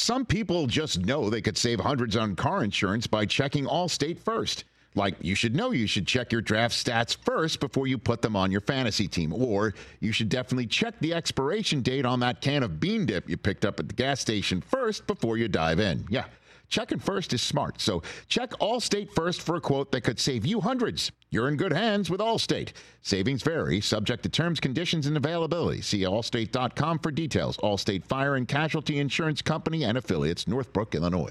Some people just know they could save hundreds on car insurance by checking Allstate first. Like, you should know you should check your draft stats first before you put them on your fantasy team. Or you should definitely check the expiration date on that can of bean dip you picked up at the gas station first before you dive in. Yeah, checking first is smart. So check Allstate first for a quote that could save you hundreds. You're in good hands with Allstate. Savings vary, subject to terms, conditions, and availability. See allstate.com for details. Allstate Fire and Casualty Insurance Company and affiliates, Northbrook, Illinois.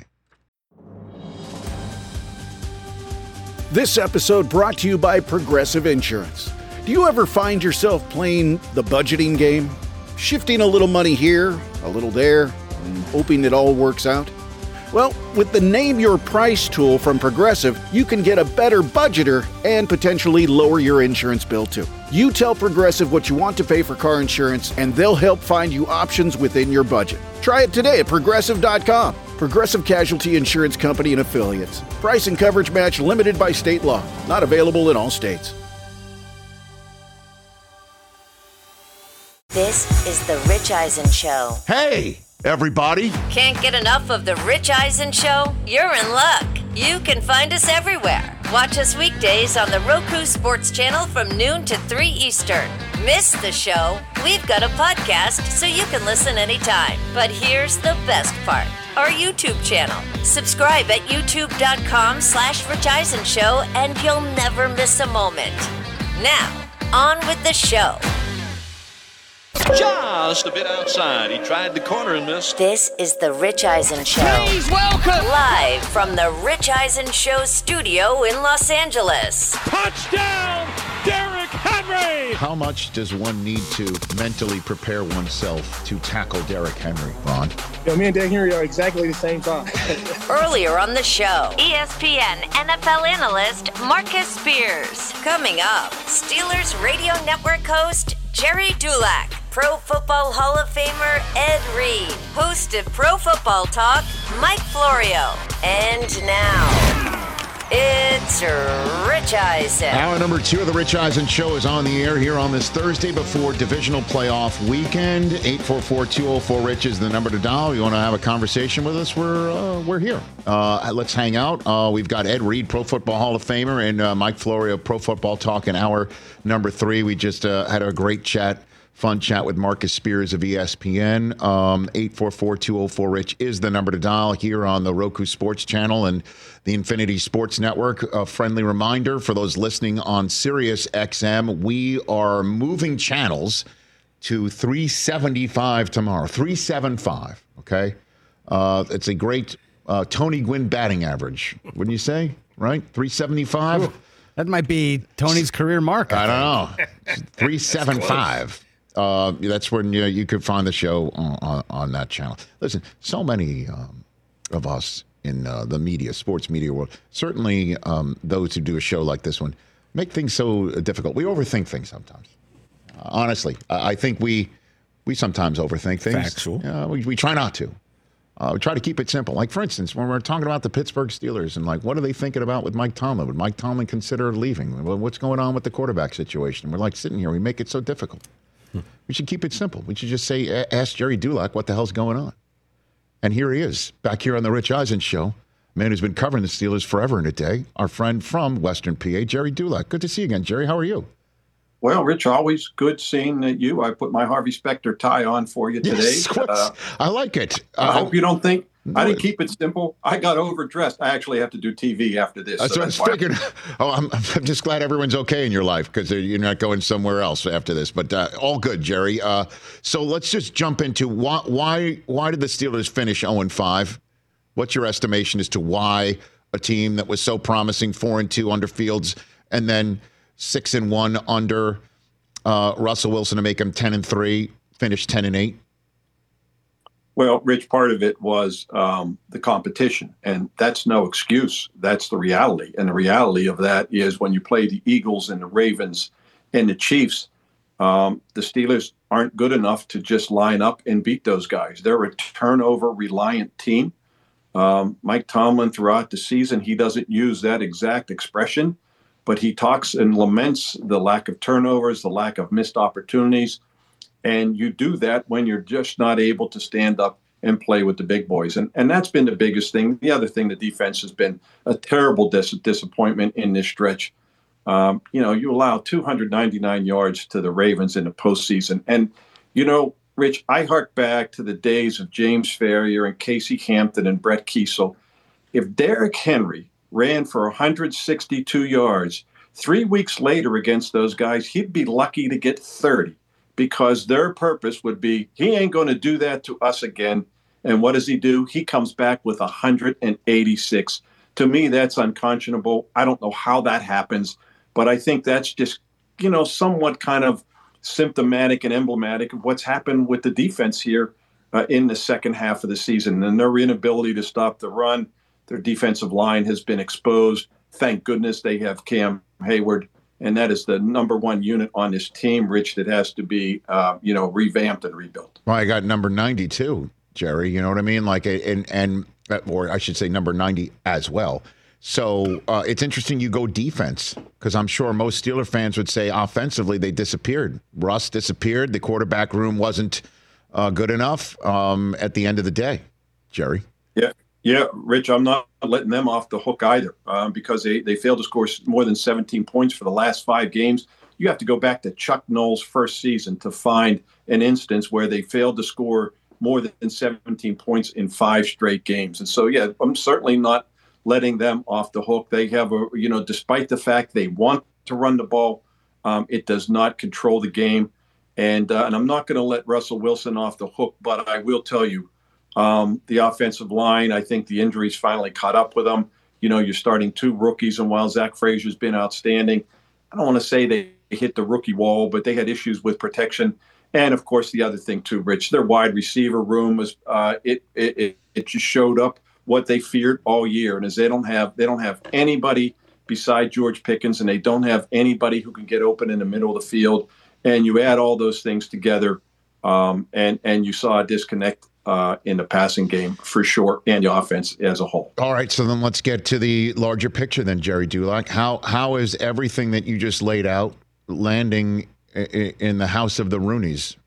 This episode brought to you by Progressive Insurance. Do you ever find yourself playing the budgeting game? Shifting a little money here, a little there, and hoping it all works out? Well, with the Name Your Price tool from Progressive, you can get a better budgeter and potentially lower your insurance bill too. You tell Progressive what you want to pay for car insurance, and they'll help find you options within your budget. Try it today at Progressive.com. Progressive Casualty Insurance Company and Affiliates. Price and coverage match limited by state law. Not available in all states. This is The Rich Eisen Show. Hey, everybody. Can't get enough of The Rich Eisen Show? You're in luck. You can find us everywhere. Watch us weekdays on the Roku Sports Channel from noon to 3 Eastern. Miss the show? We've got a podcast so you can listen anytime. But here's the best part. Our YouTube channel. Subscribe at youtube.com/Rich Eisen Show and you'll never miss a moment. Now, on with the show. Just a bit outside. He tried the corner and missed. This is The Rich Eisen Show. Please welcome. Live from the Rich Eisen Show studio in Los Angeles. Touchdown, Derrick Henry. How much does one need to mentally prepare oneself to tackle Derrick Henry, Ron? Me and Derrick Henry are exactly the same size. Earlier on the show, ESPN NFL analyst Marcus Spears. Coming up, Steelers Radio Network host Jerry Dulac, Pro Football Hall of Famer Ed Reed, host of Pro Football Talk, Mike Florio. And now, it's Rich Eisen. Hour number 2 of the Rich Eisen Show is on the air here on this Thursday before divisional playoff weekend. 844-204-RICH is the number to dial. You want to have a conversation with us? We're here. Let's hang out. We've got Ed Reed, Pro Football Hall of Famer, and Mike Florio, Pro Football Talk in hour number 3. We just had a great chat. Fun chat with Marcus Spears of ESPN. 844-204-RICH is the number to dial here on the Roku Sports Channel and the Infinity Sports Network. A friendly reminder for those listening on Sirius XM, we are moving channels to 375 tomorrow. 375, okay? It's a great Tony Gwynn batting average, wouldn't you say? Right? 375? That might be Tony's career mark. I don't know. 375. That's when you could find the show on that channel. Listen, so many of us in the media, sports media world, certainly those who do a show like this one, make things so difficult. We overthink things sometimes. Honestly, I think we sometimes overthink things. Factual. We try not to. We try to keep it simple. Like, for instance, when we're talking about the Pittsburgh Steelers and, like, what are they thinking about with Mike Tomlin? Would Mike Tomlin consider leaving? What's going on with the quarterback situation? We're, like, sitting here. We make it so difficult. We should keep it simple. We should just say, ask Jerry Dulac what the hell's going on. And here he is, back here on the Rich Eisen Show. A man who's been covering the Steelers forever and a day. Our friend from Western PA, Jerry Dulac. Good to see you again, Jerry. How are you? Well, Rich, always good seeing you. I put my Harvey Specter tie on for you today. Yes, I like it. I hope you don't think I didn't keep it simple. I got overdressed. I actually have to do TV after this. That's what I was figuring. I'm just glad everyone's okay in your life because you're not going somewhere else after this. But all good, Jerry. So let's just jump into why did the Steelers finish 0-5? What's your estimation as to why a team that was so promising 4-2 under Fields and then 6-1 under Russell Wilson to make him 10-3, finished 10-8? Well, Rich, part of it was the competition, and that's no excuse. That's the reality. And the reality of that is when you play the Eagles and the Ravens and the Chiefs, the Steelers aren't good enough to just line up and beat those guys. They're a turnover-reliant team. Mike Tomlin, throughout the season, he doesn't use that exact expression, but he talks and laments the lack of turnovers, the lack of missed opportunities. And you do that when you're just not able to stand up and play with the big boys. And that's been the biggest thing. The other thing, the defense has been a terrible disappointment in this stretch. You allow 299 yards to the Ravens in the postseason. And, Rich, I hark back to the days of James Farrior and Casey Hampton and Brett Kiesel. If Derrick Henry ran for 162 yards 3 weeks later against those guys, he'd be lucky to get 30 because their purpose would be, he ain't going to do that to us again. And what does he do? He comes back with 186. To me, that's unconscionable. I don't know how that happens, but I think that's just, somewhat kind of symptomatic and emblematic of what's happened with the defense here in the second half of the season and their inability to stop the run. Their defensive line has been exposed. Thank goodness they have Cam Hayward, and that is the number one unit on this team, Rich, that has to be, revamped and rebuilt. Well, I got number 92, Jerry. You know what I mean? Or I should say number 90 as well. So it's interesting you go defense because I'm sure most Steeler fans would say offensively they disappeared. Russ disappeared. The quarterback room wasn't good enough at the end of the day, Jerry. Yeah, Rich, I'm not letting them off the hook either because they failed to score more than 17 points for the last 5 games. You have to go back to Chuck Noll's first season to find an instance where they failed to score more than 17 points in 5 straight games. And so, yeah, I'm certainly not letting them off the hook. They have, despite the fact they want to run the ball, it does not control the game. And I'm not going to let Russell Wilson off the hook, but I will tell you, the offensive line, I think the injuries finally caught up with them. You're starting 2 rookies, and while Zach Frazier's been outstanding, I don't want to say they hit the rookie wall, but they had issues with protection. And of course, the other thing too, Rich, their wide receiver room was it just showed up what they feared all year, and as they don't have anybody beside George Pickens, and they don't have anybody who can get open in the middle of the field. And you add all those things together, and you saw a disconnect in the passing game for sure, and the offense as a whole. All right, so then let's get to the larger picture then, Jerry Dulac. How is everything that you just laid out landing in the house of the Rooneys?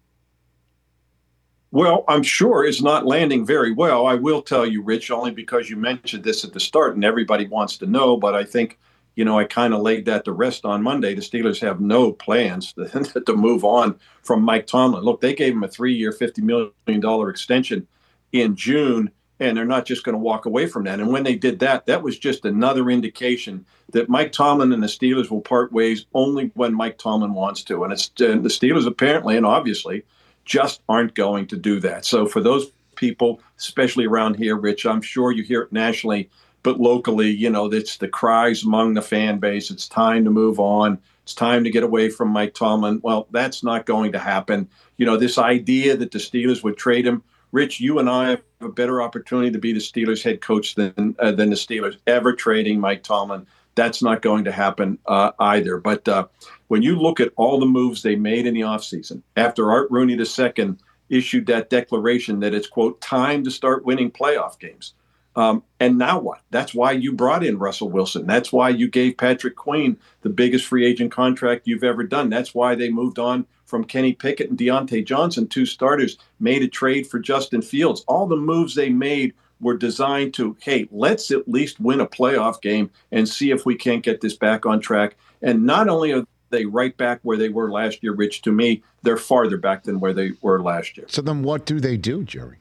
Well, I'm sure it's not landing very well. I will tell you, Rich, only because you mentioned this at the start and everybody wants to know, but I think, I kind of laid that to rest on Monday. The Steelers have no plans to move on from Mike Tomlin. Look, they gave him a 3-year, $50 million extension in June, and they're not just going to walk away from that. And when they did that, that was just another indication that Mike Tomlin and the Steelers will part ways only when Mike Tomlin wants to. And the Steelers apparently and obviously just aren't going to do that. So for those people, especially around here, Rich, I'm sure you hear it nationally, but locally, it's the cries among the fan base. It's time to move on. It's time to get away from Mike Tomlin. Well, that's not going to happen. This idea that the Steelers would trade him, Rich, you and I have a better opportunity to be the Steelers head coach than the Steelers ever trading Mike Tomlin. That's not going to happen either. But when you look at all the moves they made in the offseason, after Art Rooney II issued that declaration that it's, quote, time to start winning playoff games. And now what? That's why you brought in Russell Wilson. That's why you gave Patrick Queen the biggest free agent contract you've ever done. That's why they moved on from Kenny Pickett and Deontay Johnson, 2 starters, made a trade for Justin Fields. All the moves they made were designed to, hey, let's at least win a playoff game and see if we can't get this back on track. And not only are they right back where they were last year, Rich, to me, they're farther back than where they were last year. So then what do they do, Jerry?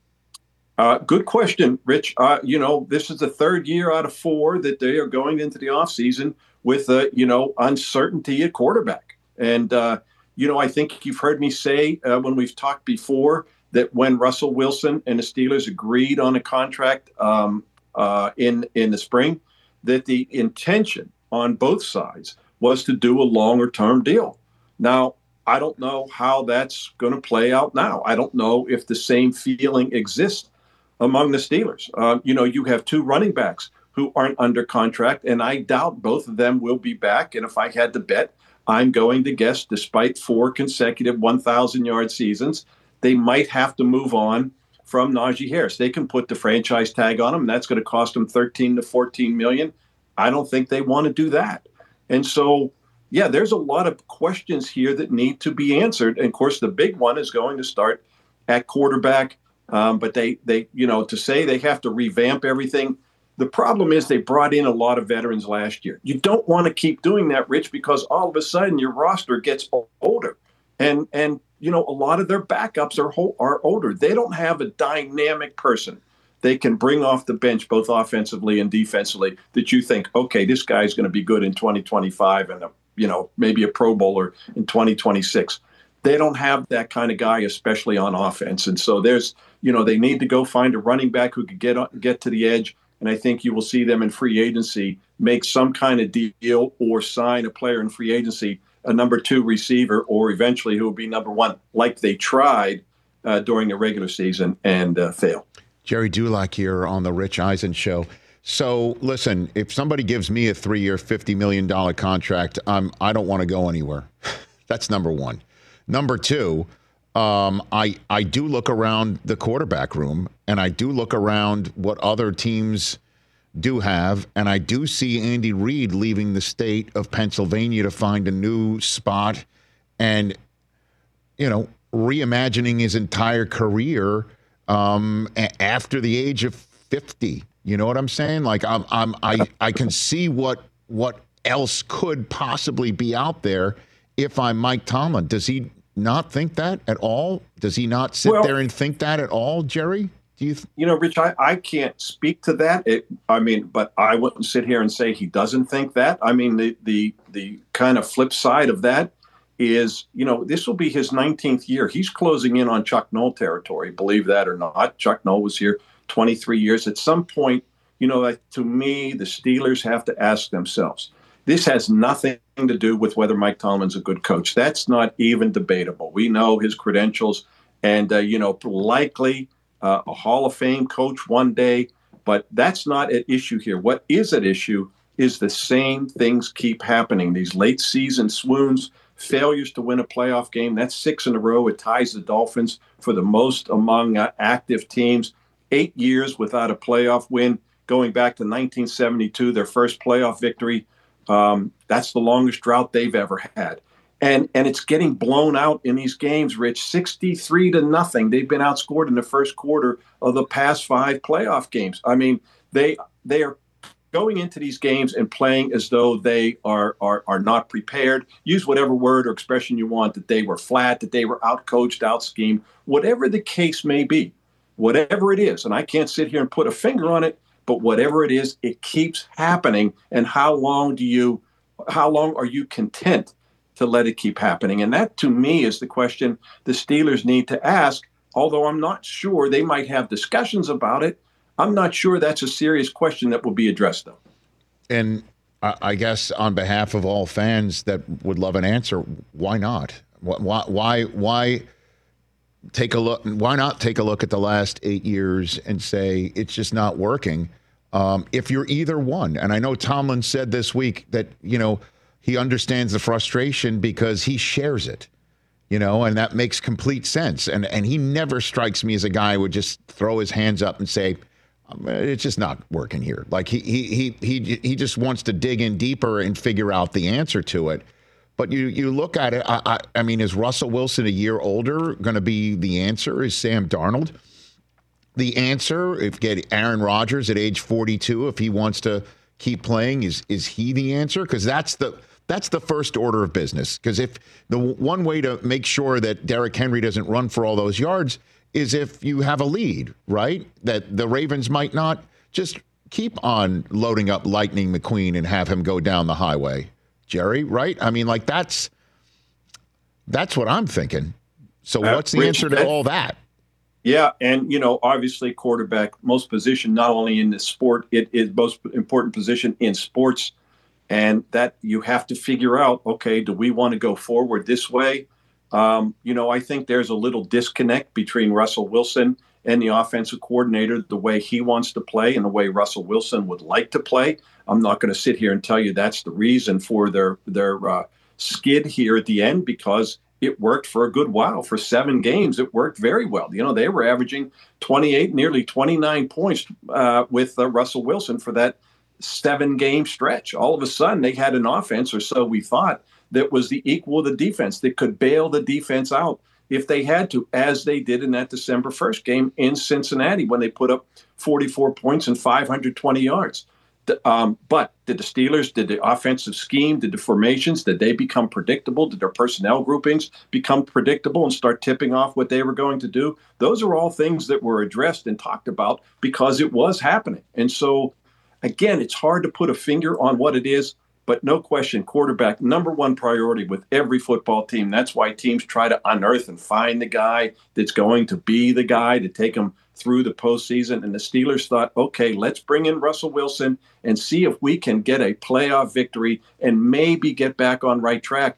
Good question, Rich. This is the 3rd year out of 4 that they are going into the offseason with, uncertainty at quarterback. And, I think you've heard me say when we've talked before that when Russell Wilson and the Steelers agreed on a contract in the spring, that the intention on both sides was to do a longer-term deal. Now, I don't know how that's going to play out now. I don't know if the same feeling exists among the Steelers. You have 2 running backs who aren't under contract, and I doubt both of them will be back. And if I had to bet, I'm going to guess, despite 4 consecutive 1,000-yard seasons, they might have to move on from Najee Harris. They can put the franchise tag on him, and that's going to cost them $13 to $14 million. I don't think they want to do that. And so, yeah, there's a lot of questions here that need to be answered. And, of course, the big one is going to start at quarterback. But they to say they have to revamp everything. The problem is they brought in a lot of veterans last year. You don't want to keep doing that, Rich, because all of a sudden your roster gets older. And a lot of their backups are older. They don't have a dynamic person they can bring off the bench, both offensively and defensively, that you think, okay, this guy's going to be good in 2025 and maybe a Pro Bowler in 2026. They don't have that kind of guy, especially on offense. And so they need to go find a running back who could get to the edge. And I think you will see them in free agency make some kind of deal or sign a player in free agency, a number 2 receiver, or eventually who will be number 1, like they tried during the regular season and failed. Jerry Dulac here on the Rich Eisen Show. So listen, if somebody gives me a 3-year, $50 million contract, I don't want to go anywhere. That's number 1. Number 2, I do look around the quarterback room, and I do look around what other teams do have, and I do see Andy Reid leaving the state of Pennsylvania to find a new spot and, reimagining his entire career after the age of 50. You know what I'm saying? Like I can see what else could possibly be out there if I'm Mike Tomlin. Does he not think that at all? Does he not sit there and think that at all, Jerry? Do you Rich, I can't speak to that. But I wouldn't sit here and say he doesn't think that. I mean, the kind of flip side of that is, this will be his 19th year. He's closing in on Chuck Noll territory, believe that or not. Chuck Noll was here 23 years. At some point, to me, the Steelers have to ask themselves, this has nothing to do with whether Mike Tomlin's a good coach. That's not even debatable. We know his credentials and, likely a Hall of Fame coach one day, but that's not an issue here. What is at issue is the same things keep happening. These late season swoons, failures to win a playoff game. That's 6 in a row. It ties the Dolphins for the most among active teams. 8 years without a playoff win, going back to 1972, their first playoff victory. That's the longest drought they've ever had. And it's getting blown out in these games, Rich, 63-0. They've been outscored in the first quarter of the past 5 playoff games. I mean, they are going into these games and playing as though they are not prepared. Use whatever word or expression you want, that they were flat, that they were outcoached, out-schemed, whatever the case may be, whatever it is. And I can't sit here and put a finger on it, but whatever it is, it keeps happening. And how long are you content to let it keep happening? And that, to me, is the question the Steelers need to ask, although I'm not sure. They might have discussions about it. I'm not sure that's a serious question that will be addressed, though. And I guess on behalf of all fans that would love an answer, why not? Why take a look? Why not take a look at the last 8 years and say it's just not working? If you're either one, and I know Tomlin said this week that he understands the frustration because he shares it, and that makes complete sense. And he never strikes me as a guy who would just throw his hands up and say, it's just not working here. Like he just wants to dig in deeper and figure out the answer to it. But you look at it, I mean, is Russell Wilson a year older going to be the answer? Is Sam Darnold the answer? If get Aaron Rodgers at age 42, if he wants to keep playing, is he the answer? Because that's the first order of business. Because if the one way to make sure that Derrick Henry doesn't run for all those yards is if you have a lead, right? That the Ravens might not just keep on loading up Lightning McQueen and have him go down the highway, Jerry, right? I mean, like that's what I'm thinking. So what's the answer to all that? Yeah, and obviously quarterback, most position, not only in this sport, it is most important position in sports. And that you have to figure out, okay, do we want to go forward this way? I think there's a little disconnect between Russell Wilson and the offensive coordinator, the way he wants to play and the way Russell Wilson would like to play. I'm not going to sit here and tell you that's the reason for their skid here at the end, because it worked for a good while. For 7 games, it worked very well. They were averaging 28, nearly 29 points with Russell Wilson for that 7-game stretch. All of a sudden, they had an offense, or so we thought, that was the equal of the defense, that could bail the defense out if they had to, as they did in that December 1st game in Cincinnati when they put up 44 points and 520 yards. But did the Steelers, did the offensive scheme, did the formations, did they become predictable? Did their personnel groupings become predictable and start tipping off what they were going to do? Those are all things that were addressed and talked about because it was happening. And so, again, it's hard to put a finger on what it is, but no question, quarterback, number one priority with every football team. That's why teams try to unearth and find the guy that's going to be the guy to take them through the postseason. And the Steelers thought, okay, let's bring in Russell Wilson and see if we can get a playoff victory and maybe get back on the right track.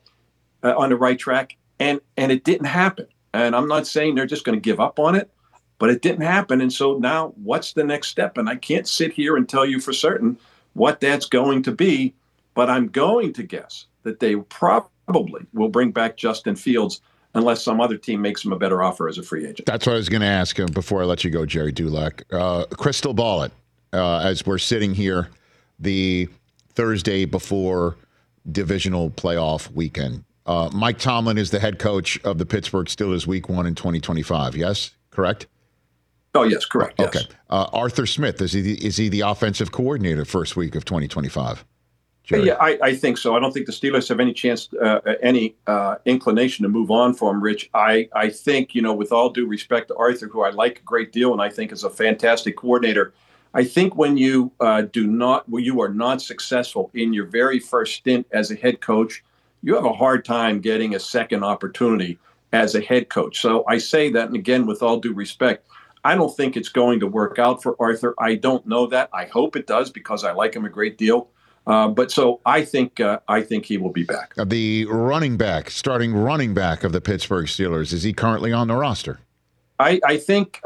And it didn't happen. And I'm not saying they're just going to give up on it, but it didn't happen. And so now what's the next step? And I can't sit here and tell you for certain what that's going to be, but I'm going to guess that they probably will bring back Justin Fields unless some other team makes him a better offer as a free agent. That's what I was going to ask him before I let you go, Jerry Dulac. Crystal ball it, as we're sitting here the Thursday before divisional playoff weekend. Mike Tomlin is the head coach of the Pittsburgh Steelers week 1 in 2025. Yes, correct? Oh, yes, correct. Yes. Okay. Arthur Smith, is he the offensive coordinator first week of 2025? Jerry? Yeah, I think so. I don't think the Steelers have any chance, any inclination to move on from Rich. I think, with all due respect to Arthur, who I like a great deal and I think is a fantastic coordinator, I think when you are not successful in your very first stint as a head coach, you have a hard time getting a second opportunity as a head coach. So I say that, and again, with all due respect, I don't think it's going to work out for Arthur. I don't know that. I hope it does because I like him a great deal. But so I think he will be back. The starting running back of the Pittsburgh Steelers, is he currently on the roster? I think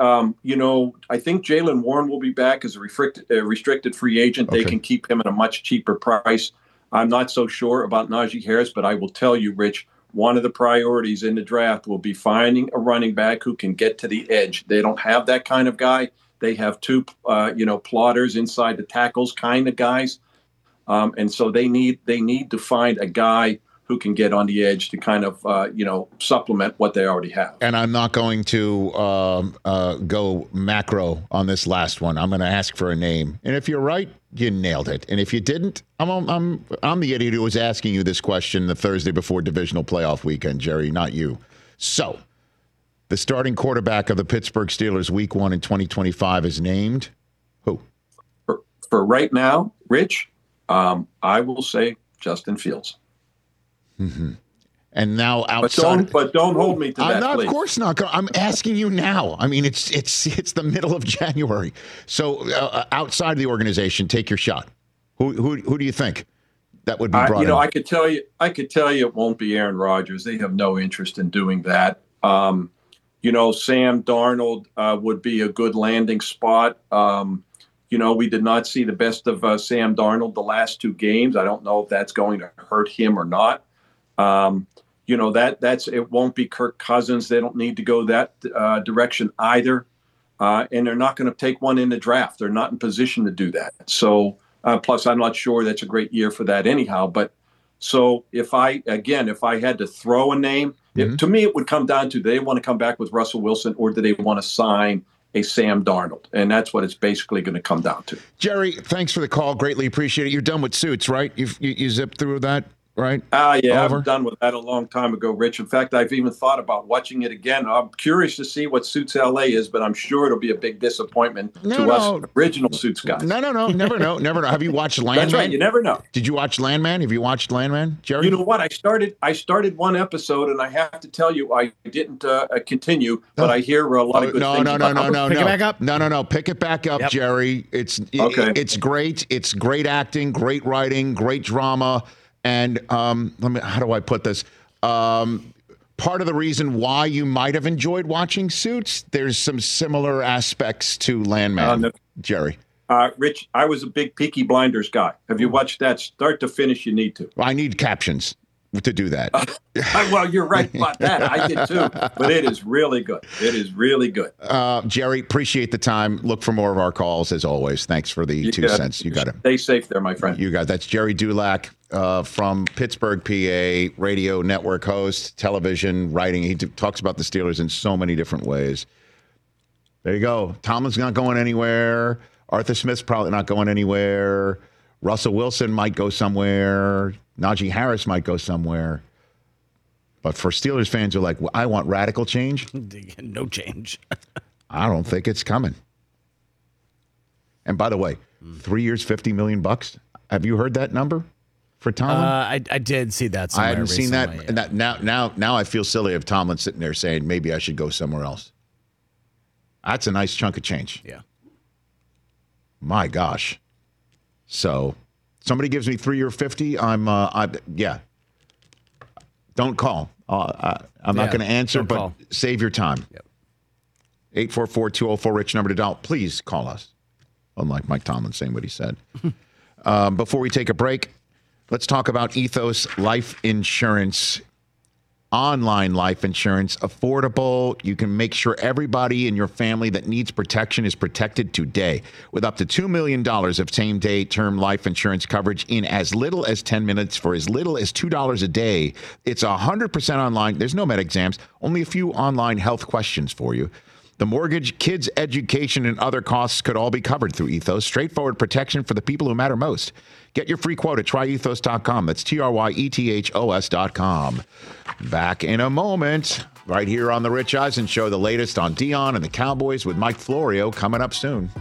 Jaylen Warren will be back as a restricted free agent. Okay. They can keep him at a much cheaper price. I'm not so sure about Najee Harris, but I will tell you, Rich, one of the priorities in the draft will be finding a running back who can get to the edge. They don't have that kind of guy. They have two, plotters inside the tackles kind of guys. And so they need to find a guy who can get on the edge to kind of, supplement what they already have. And I'm not going to go macro on this last one. I'm going to ask for a name. And if you're right, you nailed it. And if you didn't, I'm the idiot who was asking you this question the Thursday before divisional playoff weekend, Jerry, not you. So the starting quarterback of the Pittsburgh Steelers week 1 in 2025 is named who? For right now, Rich, I will say Justin Fields. Mm-hmm. And now outside, but don't hold me to that. Of course not. I'm asking you now. I mean, it's the middle of January. So outside the organization, take your shot. Who do you think that would be brought in? I could tell you it won't be Aaron Rodgers. They have no interest in doing that. Sam Darnold would be a good landing spot. We did not see the best of Sam Darnold the last 2 games. I don't know if that's going to hurt him or not. It won't be Kirk Cousins. They don't need to go that direction either. And they're not going to take one in the draft. They're not in position to do that. So, plus I'm not sure that's a great year for that anyhow. But so if I had to throw a name, to me, it would come down to, do they want to come back with Russell Wilson or do they want to sign a Sam Darnold? And that's what it's basically going to come down to. Jerry, thanks for the call. Greatly appreciate it. You're done with Suits, right? You zipped through that, right? Yeah, I've done with that a long time ago, Rich. In fact, I've even thought about watching it again. I'm curious to see what Suits LA is, but I'm sure it'll be a big disappointment to us original Suits guys. No. Never know. Have you watched Landman? That's right. You never know. Did you watch Landman? Have you watched Landman, Jerry? You know what? I started one episode, and I have to tell you, I didn't continue, but I hear a lot of good things. No. Pick it back up? No. Pick it back up, yep. Jerry. It's great. It's great acting, great writing, great drama. And how do I put this? Part of the reason why you might have enjoyed watching Suits, there's some similar aspects to Landman, Jerry. Rich, I was a big Peaky Blinders guy. Have you watched that start to finish? You need to. I need captions. to do that. Well, you're right about that. I did too. But it is really good. It is really good. Jerry, appreciate the time. Look for more of our calls as always. Thanks for the 2 cents. You got it. Stay safe there, my friend. You got it. That's Jerry Dulac from Pittsburgh, PA, radio network host, television, writing. He talks about the Steelers in so many different ways. There you go. Tomlin's not going anywhere. Arthur Smith's probably not going anywhere. Russell Wilson might go somewhere. Najee Harris might go somewhere. But for Steelers fans who are like, well, I want radical change. No change. I don't think it's coming. And by the way, 3 years, $50 million. Have you heard that number for Tomlin? I did see that somewhere. I hadn't recently, seen that. yeah. And that now I feel silly of Tomlin sitting there saying maybe I should go somewhere else. That's a nice chunk of change. Yeah. My gosh. So somebody gives me 3 year 50. Yeah. Don't call. I'm not going to answer, but call. Save your time. Yep. 844-204-RICH number to dial. Please call us. Unlike Mike Tomlin saying what he said. Before we take a break, let's talk about Ethos Life Insurance. Online life insurance, affordable. You can make sure everybody in your family that needs protection is protected today with up to $2 million of same-day term life insurance coverage in as little as 10 minutes for as little as $2 a day. It's 100% online. There's no med exams, only a few online health questions for you. The mortgage, kids' education, and other costs could all be covered through Ethos. Straightforward protection for the people who matter most. Get your free quote at tryethos.com. That's TRYETHOS.com. Back in a moment, right here on The Rich Eisen Show, the latest on Dion and the Cowboys with Mike Florio coming up soon.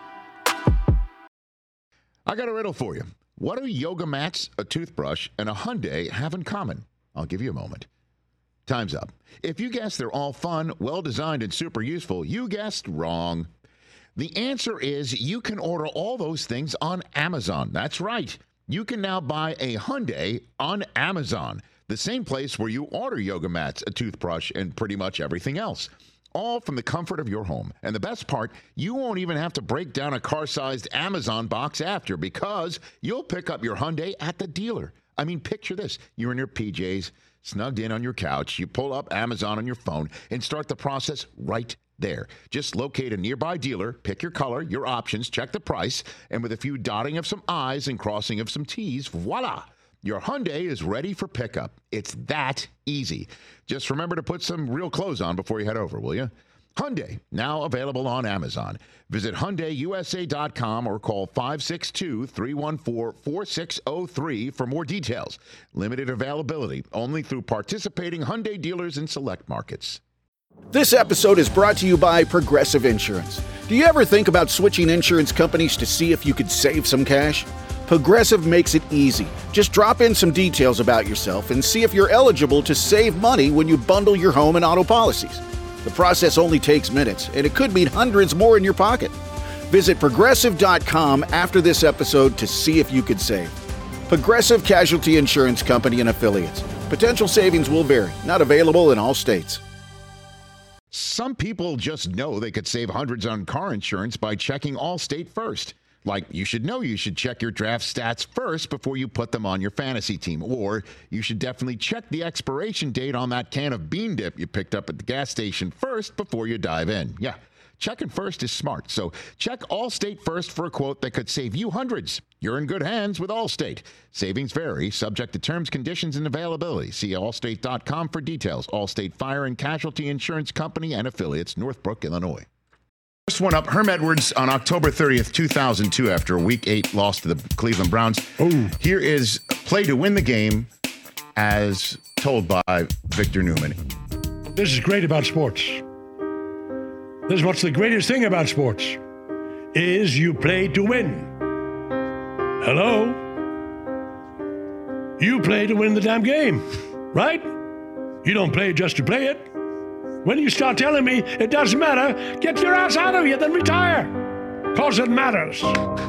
I got a riddle for you. What do yoga mats, a toothbrush, and a Hyundai have in common? I'll give you a moment. Time's up. If you guessed they're all fun, well-designed, and super useful, you guessed wrong. The answer is you can order all those things on Amazon. That's right. You can now buy a Hyundai on Amazon, the same place where you order yoga mats, a toothbrush, and pretty much everything else. All from the comfort of your home. And the best part, you won't even have to break down a car-sized Amazon box after because you'll pick up your Hyundai at the dealer. I mean, picture this. You're in your PJs, snugged in on your couch. You pull up Amazon on your phone and start the process right there. Just locate a nearby dealer, pick your color, your options, check the price, and with a few dotting of some I's and crossing of some T's, voila! Your Hyundai is ready for pickup. It's that easy. Just remember to put some real clothes on before you head over, will you? Hyundai, now available on Amazon. Visit HyundaiUSA.com or call 562-314-4603 for more details. Limited availability, only through participating Hyundai dealers in select markets. This episode is brought to you by Progressive Insurance. Do you ever think about switching insurance companies to see if you could save some cash? Progressive makes it easy. Just drop in some details about yourself and see if you're eligible to save money when you bundle your home and auto policies. The process only takes minutes, and it could mean hundreds more in your pocket. Visit Progressive.com after this episode to see if you could save. Progressive Casualty Insurance Company and Affiliates. Potential savings will vary. Not available in all states. Some people just know they could save hundreds on car insurance by checking Allstate first. Like, you should know you should check your draft stats first before you put them on your fantasy team. Or you should definitely check the expiration date on that can of bean dip you picked up at the gas station first before you dive in. Yeah, checking first is smart. So check Allstate first for a quote that could save you hundreds. You're in good hands with Allstate. Savings vary, subject to terms, conditions, and availability. See allstate.com for details. Allstate Fire and Casualty Insurance Company and Affiliates, Northbrook, Illinois. First one up, Herm Edwards on October 30th, 2002, after a Week 8 loss to the Cleveland Browns. Ooh. Here is play to win the game as told by Victor Newman. This is great about sports. This is what's the greatest thing about sports, is you play to win. Hello? You play to win the damn game, right? You don't play just to play it. When you start telling me it doesn't matter, get your ass out of here, then retire. Because it matters.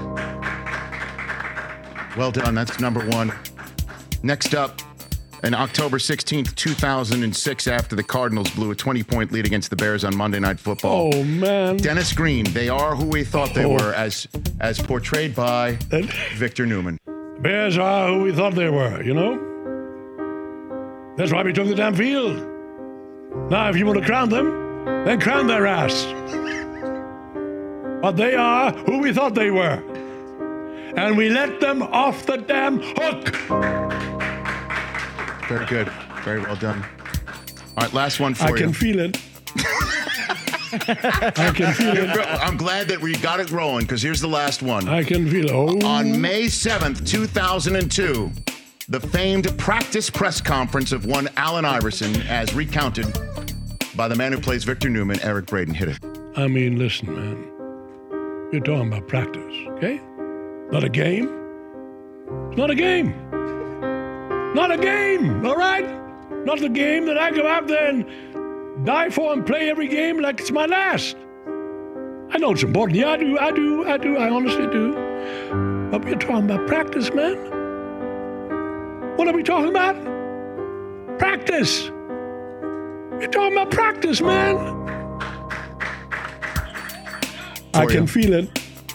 Well done. That's number one. Next up, on October 16th, 2006, after the Cardinals blew a 20-point lead against the Bears on Monday Night Football. Oh, man. Dennis Green, they are who we thought they were, as portrayed by Victor Newman. Bears are who we thought they were, you know? That's why we took the damn field. Now, if you want to crown them, then crown their ass. But they are who we thought they were. And we let them off the damn hook. Very good. Very well done. All right, last one for you. I can feel it. I can feel it. I'm glad that we got it rolling, because here's the last one. I can feel it. Oh. On May 7th, 2002, the famed practice press conference of one Allen Iverson, as recounted by the man who plays Victor Newman, Eric Braden. Hit it. I mean, listen, man. You're talking about practice, okay? Not a game. It's not a game. Not a game, all right? Not the game that I go out there and die for and play every game like it's my last. I know it's important. Yeah, I do. I honestly do. But we're talking about practice, man. What are we talking about? Practice. We're talking about practice, man. I can feel it.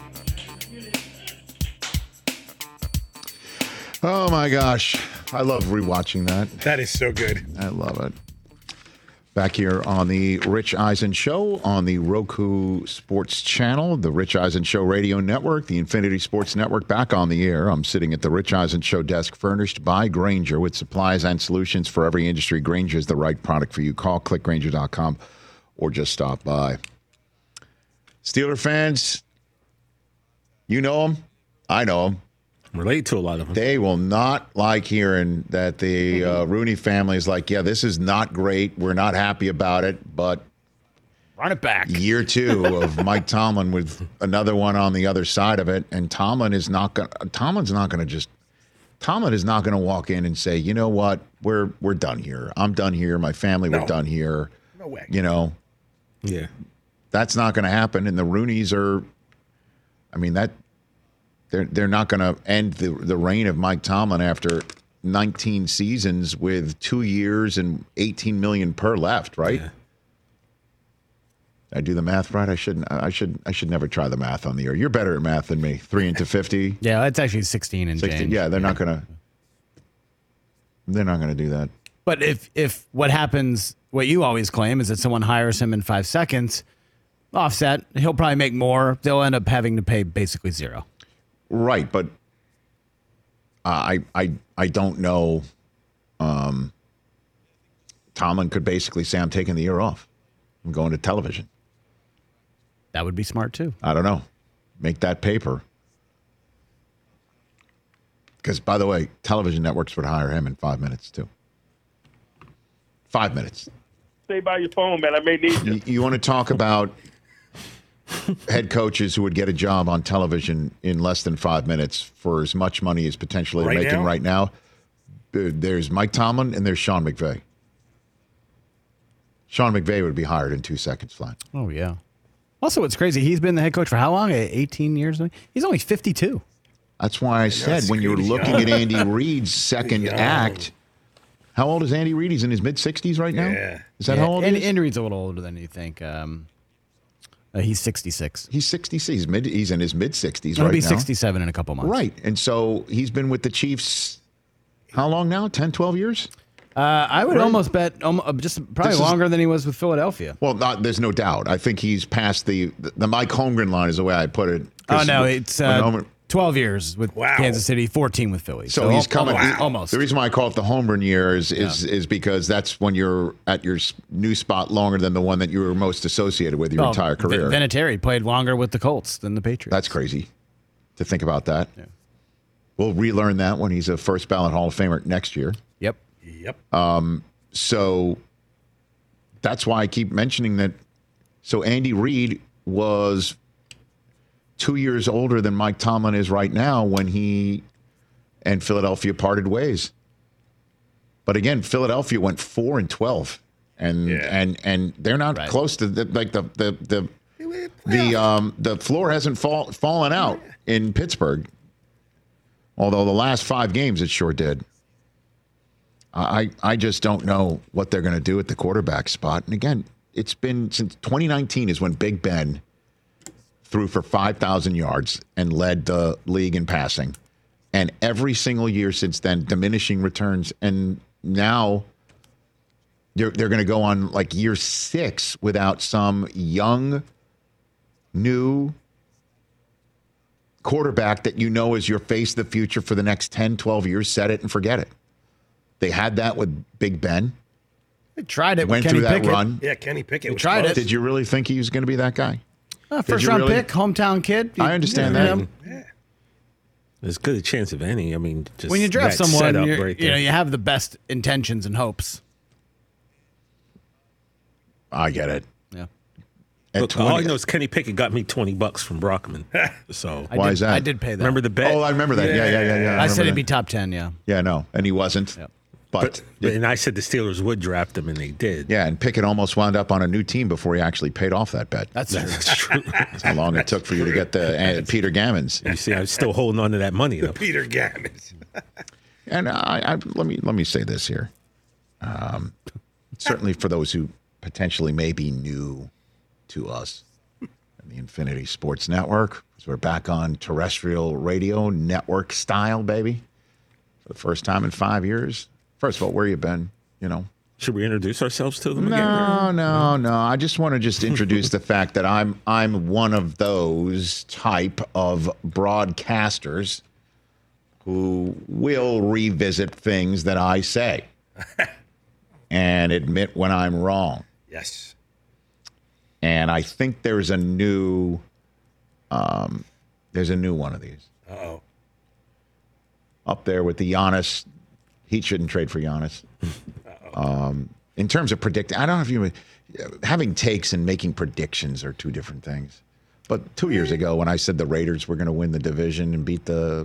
Oh, my gosh. I love rewatching that. That is so good. I love it. Back here on the Rich Eisen Show on the Roku Sports Channel, the Rich Eisen Show Radio Network, the Infinity Sports Network, back on the air. I'm sitting at the Rich Eisen Show desk, furnished by Grainger with supplies and solutions for every industry. Grainger is the right product for you. Call clickgrainger.com or just stop by. Steeler fans, you know them. I know them. Relate to a lot of them. They will not like hearing that the Rooney family is like, yeah, this is not great. We're not happy about it, but run it back. Year 2 of Mike Tomlin with another one on the other side of it, and Tomlin is not going to walk in and say, you know what, we're done here. I'm done here. My family, we're done here. No way. You know, yeah, that's not going to happen. And the Rooneys are, I mean, that. They're not going to end the reign of Mike Tomlin after 19 seasons with 2 years and $18 million per left, right? Yeah. Did I do the math right? I shouldn't. I should never try the math on the air. You're better at math than me. 3 into 50. Yeah, it's actually 16 and 16. change. Yeah, they're not gonna do that. But if what happens, what you always claim is that someone hires him in 5 seconds, offset, he'll probably make more. They'll end up having to pay basically zero. Right, but I don't know. Tomlin could basically say, I'm taking the year off. I'm going to television. That would be smart, too. I don't know. Make that paper. Because, by the way, television networks would hire him in 5 minutes, too. 5 minutes. Stay by your phone, man. I may need you. You want to talk about head coaches who would get a job on television in less than 5 minutes for as much money as potentially they're making right now? There's Mike Tomlin and there's Sean McVay. Sean McVay would be hired in 2 seconds flat. Oh, yeah. Also, what's crazy, he's been the head coach for how long? 18 years? He's only 52. That's why I said when you're looking at Andy Reid's second act, how old is Andy Reid? He's in his mid-60s right now? Yeah. Is that how old he is? Andy Reid's a little older than you think. He's 66. He's 66. He's in his mid-60s right now. He'll be 67 in a couple months. Right. And so he's been with the Chiefs how long now? 10, 12 years? I would almost bet just probably longer than he was with Philadelphia. Well, there's no doubt. I think he's past the Mike Holmgren line is the way I put it. Oh, no, it's 12 years with Kansas City, 14 with Philly. So he's coming. Almost. The reason why I call it the Holmgren year is because that's when you're at your new spot longer than the one that you were most associated with your entire career. Vinatieri played longer with the Colts than the Patriots. That's crazy to think about that. Yeah. We'll relearn that when he's a first ballot Hall of Famer next year. Yep. So that's why I keep mentioning that. So Andy Reid was 2 years older than Mike Tomlin is right now when he and Philadelphia parted ways. But again, Philadelphia went 4-12, and they're not close to the floor hasn't fallen out in Pittsburgh. Although the last 5 games it sure did. I just don't know what they're going to do at the quarterback spot. And again, it's been since 2019 is when Big Ben threw for 5,000 yards and led the league in passing. And every single year since then, diminishing returns. And now they're going to go on like year 6 without some young, new quarterback that you know is your face of the future for the next 10, 12 years. Set it and forget it. They had that with Big Ben. They tried it. Went with Kenny through that Pickett. run. Yeah, Kenny Pickett. Tried it. Did you really think he was going to be that guy? First round pick, hometown kid. I understand that. Yeah. As good a chance of any. I mean, just When you draft that someone, setup you right there. you have the best intentions and hopes. I get it. Yeah. At Look, all I know is Kenny Pickett got me $20 from Brockman. So Why is that? I did pay that. remember the bet? Oh, I remember that. Yeah. I said remember he'd be that. top 10, yeah. Yeah, no, and he wasn't. Yep. But and I said the Steelers would draft him, and they did. yeah, and Pickett almost wound up on a new team before he actually paid off that bet. That's That's true. That's how long it took for you to get the Peter Gammons. You see, I'm still holding on to that money, though. Peter Gammons. And let me say this here. Certainly for those who potentially may be new to us and the Infinity Sports Network, because we're back on terrestrial radio network style, baby, for the first time in 5 years. First of all, where you been? You know. Should we introduce ourselves to them again? No. I just want to introduce the fact that I'm one of those type of broadcasters who will revisit things that I say and admit when I'm wrong. Yes. And I think there's a new one of these. Uh-oh. Up there with the Giannis. Heat shouldn't trade for Giannis. In terms of predicting, I don't know if you having takes and making predictions are two different things. But 2 years ago, when I said the Raiders were going to win the division and beat the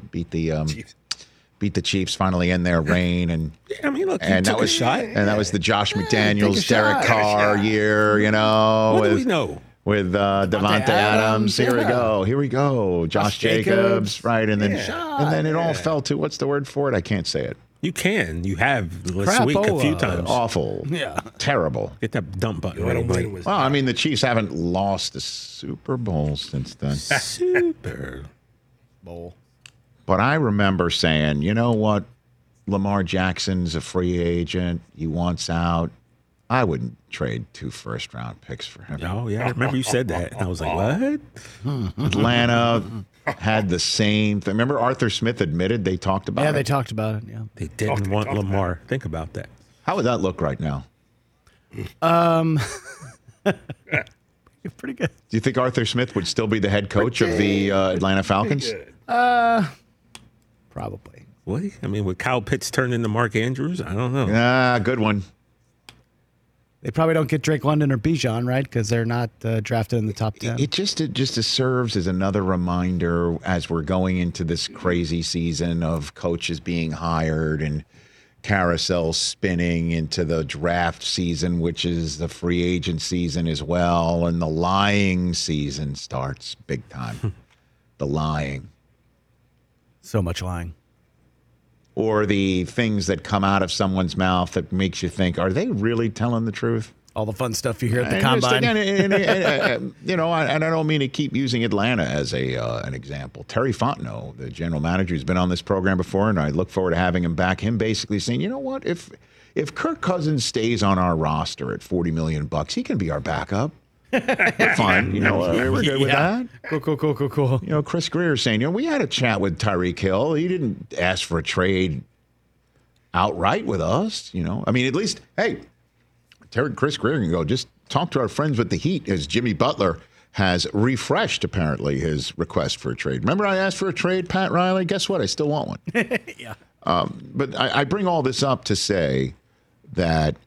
Chiefs, finally end their reign, and I mean, look, and you that took was a shot. and that was the Josh McDaniels, take a Derek shot. Carr year, you know. What do we know? With Devontae Adams. Here we go. Josh Jacobs, right? And then it all fell to, what's the word for it? I can't say it. You can. You have this week a few times. Awful. Yeah. Terrible. Get that dump button. You know what ready, I'm Mike. with? Well, I mean, the Chiefs haven't lost the Super Bowl since then. Super Bowl. But I remember saying, you know what? Lamar Jackson's a free agent. He wants out. I wouldn't trade 2 first-round picks for him. Oh, yeah. I remember you said that. And I was like, what? Atlanta had the same thing. Remember Arthur Smith admitted they talked about Yeah, it? they talked about it, yeah. They didn't want Lamar. Think about that. How would that look right now? Pretty good. Do you think Arthur Smith would still be the head coach of the Atlanta Falcons? Probably. What? I mean, would Kyle Pitts turn into Mark Andrews? I don't know. Good one. They probably don't get Drake London or Bijan, right? Because they're not drafted in the top 10. It just serves as another reminder as we're going into this crazy season of coaches being hired and carousel spinning into the draft season, which is the free agent season as well. And the lying season starts big time. The lying. So much lying. Or the things that come out of someone's mouth that makes you think, are they really telling the truth? All the fun stuff you hear at the And combine. just again, you know, and I don't mean to keep using Atlanta as an example. Terry Fontenot, the general manager, has been on this program before, and I look forward to having him back. Him basically saying, you know what, if Kirk Cousins stays on our roster at $40 million, he can be our backup. We're fine. You know, we're good with that. Cool. You know, Chris Greer saying, you know, we had a chat with Tyreek Hill. He didn't ask for a trade outright with us. You know, I mean, at least, hey, Chris Greer can go just talk to our friends with the Heat, as Jimmy Butler has refreshed apparently his request for a trade. Remember, I asked for a trade, Pat Riley. Guess what? I still want one. Yeah. But I bring all this up to say that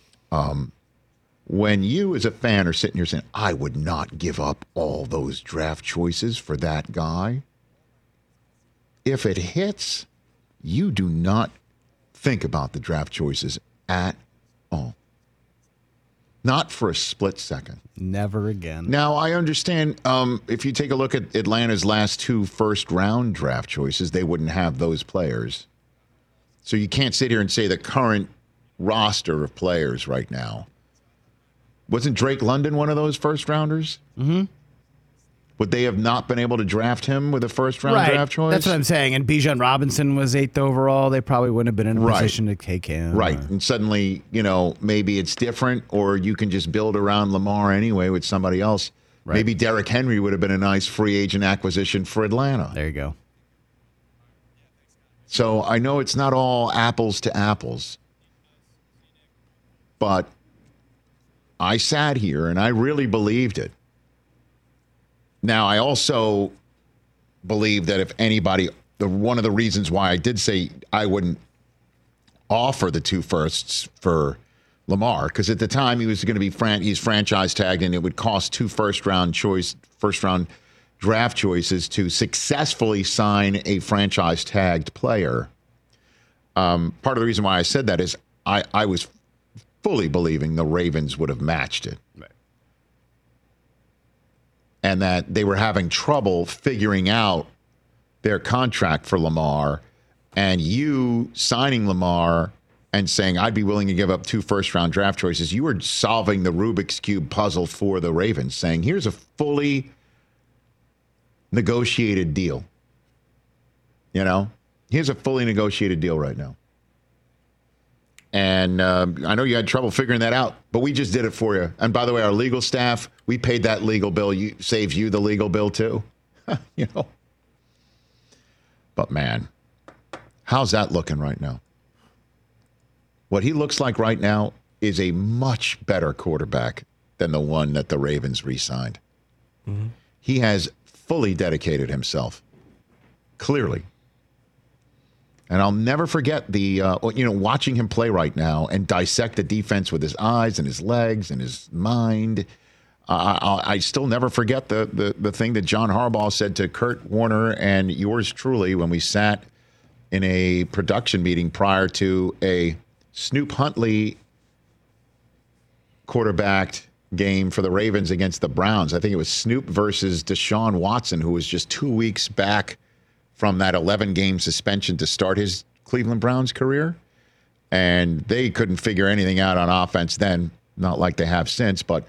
when you as a fan are sitting here saying, I would not give up all those draft choices for that guy, if it hits, you do not think about the draft choices at all. Not for a split second. Never again. Now, I understand if you take a look at Atlanta's last 2 first-round draft choices, they wouldn't have those players. So you can't sit here and say the current roster of players right now. Wasn't Drake London one of those first-rounders? Mm-hmm. Would they have not been able to draft him with a first-round Right. draft choice? That's what I'm saying. And Bijan Robinson was 8th overall. They probably wouldn't have been in a position to take him. Right. And suddenly, maybe it's different, or you can just build around Lamar anyway with somebody else. Right. Maybe Derrick Henry would have been a nice free agent acquisition for Atlanta. There you go. So I know it's not all apples to apples, but I sat here and I really believed it. Now, I also believe that if anybody, one of the reasons why I did say I wouldn't offer the 2 firsts for Lamar, because at the time he was going to be he's franchise tagged, and it would cost 2 first round draft choices to successfully sign a franchise tagged player. Part of the reason why I said that is I was fully believing the Ravens would have matched it. Right. And that they were having trouble figuring out their contract for Lamar, and you signing Lamar and saying, I'd be willing to give up 2 first-round draft choices, you were solving the Rubik's Cube puzzle for the Ravens, saying, here's a fully negotiated deal. Here's a fully negotiated deal right now. And I know you had trouble figuring that out, but we just did it for you. And by the way, our legal staff, we paid that legal bill. Saves you the legal bill too. But man, how's that looking right now? What he looks like right now is a much better quarterback than the one that the Ravens re-signed. Mm-hmm. He has fully dedicated himself, clearly. And I'll never forget watching him play right now and dissect the defense with his eyes and his legs and his mind. I still never forget the thing that John Harbaugh said to Kurt Warner and yours truly when we sat in a production meeting prior to a Snoop Huntley quarterbacked game for the Ravens against the Browns. I think it was Snoop versus Deshaun Watson, who was just 2 weeks back from that 11-game suspension to start his Cleveland Browns career. And they couldn't figure anything out on offense then, not like they have since. But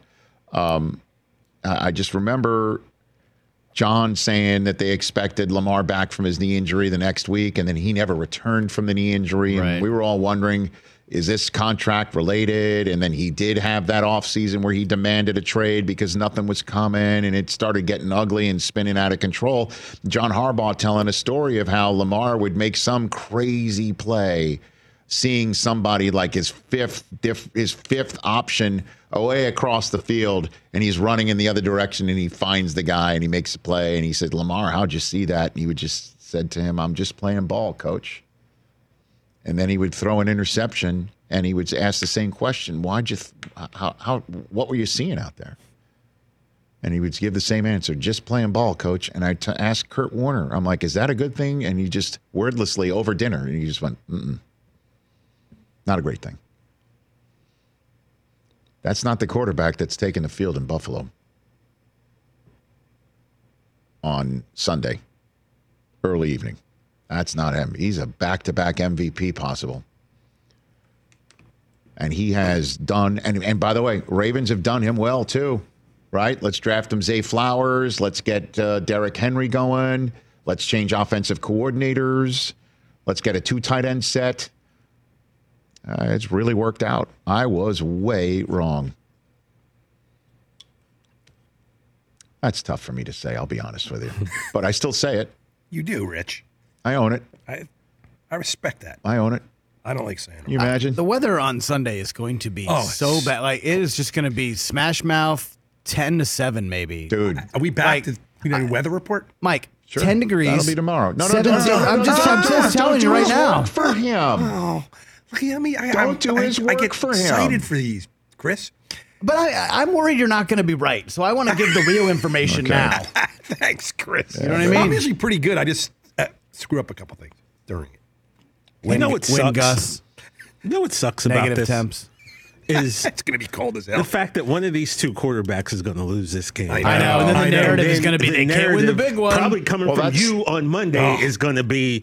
I just remember John saying that they expected Lamar back from his knee injury the next week, and then he never returned from the knee injury. Right. And we were all wondering, is this contract related? And then he did have that offseason where he demanded a trade because nothing was coming, and it started getting ugly and spinning out of control. John Harbaugh telling a story of how Lamar would make some crazy play, seeing somebody like his fifth option away across the field, and he's running in the other direction, and he finds the guy, and he makes a play, and he said, Lamar, how'd you see that? And he would just said to him, I'm just playing ball, coach. And then he would throw an interception, and he would ask the same question. What were you seeing out there? And he would give the same answer, just playing ball, coach. And I asked Kurt Warner, I'm like, is that a good thing? And he just wordlessly over dinner, and he just went, not a great thing. That's not the quarterback that's taking the field in Buffalo on Sunday, early evening. That's not him. He's a back-to-back MVP possible. And he has done, and by the way, Ravens have done him well too, right? Let's draft him Zay Flowers. Let's get Derrick Henry going. Let's change offensive coordinators. Let's get a 2 tight end set. It's really worked out. I was way wrong. That's tough for me to say, I'll be honest with you. But I still say it. You do, Rich. I own it. I respect that. I own it. I don't like saying it. You imagine? The weather on Sunday is going to be so bad. Like, it is just going to be smash mouth 10 to 7 maybe. Dude. Are we back to the weather report? Mike, sure. 10 degrees. That'll be tomorrow. No, I'm just telling you right now. Work for him. Oh, look at me. Don't do his work I get for him. excited for these, Chris. But I'm worried you're not going to be right, so I want to give the real information now. Thanks, Chris. You know what I mean? I'm usually pretty good. I just screw up a couple things during it. You know what sucks? Wind gusts. You know what sucks about Negative this? temps. Is it's going to be cold as hell. The fact that one of these 2 quarterbacks is going to lose this game. I know. And then the narrative is going to be they can't win the big one. Probably coming from you on Monday is going to be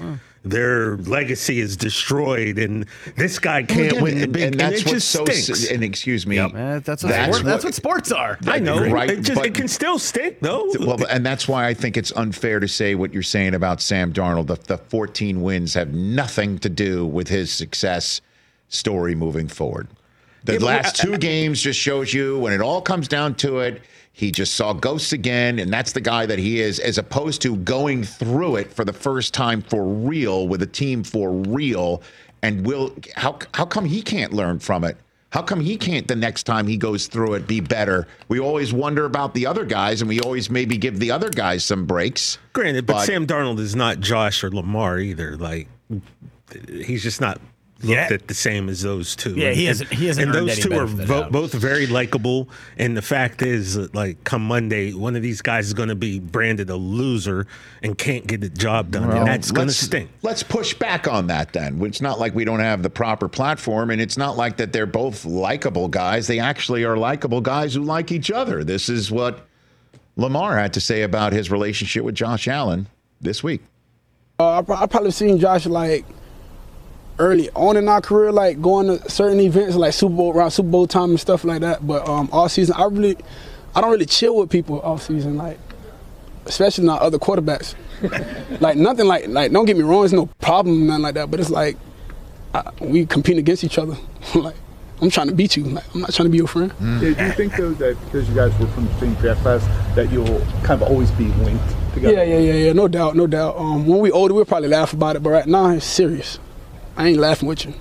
their legacy is destroyed, and this guy can't win the big. And that's it what's just so. stinks. And excuse me, That's what sports are. I know, right? It can still stink, though. Well, and that's why I think it's unfair to say what you're saying about Sam Darnold. The 14 wins have nothing to do with his success story moving forward. The last two games just shows you when it all comes down to it, he just saw ghosts again, and that's the guy that he is, as opposed to going through it for the first time for real with a team for real. And how come he can't learn from it? How come he can't, the next time he goes through it, be better? We always wonder about the other guys, and we always maybe give the other guys some breaks. Granted, but Sam Darnold is not Josh or Lamar either. Like, he's just not looked at the same as those two. Yeah, he hasn't. And those two are both very likable. And the fact is, like, come Monday, one of these guys is going to be branded a loser and can't get the job done, and that's going to stink. Let's push back on that then. It's not like we don't have the proper platform, and it's not like that they're both likable guys. They actually are likable guys who like each other. This is what Lamar had to say about his relationship with Josh Allen this week. I probably seen Josh like early on in our career, like going to certain events like around Super Bowl time and stuff like that. But all season, I don't really chill with people off season, like especially not other quarterbacks. Like nothing like don't get me wrong, it's no problem, nothing like that. But it's like we compete against each other. Like I'm trying to beat you. Like, I'm not trying to be your friend. Yeah, do you think though that because you guys were from the same draft class that you'll kind of always be linked together? Yeah. No doubt. When we older, we'll probably laugh about it, but right now it's serious. I ain't laughing with you.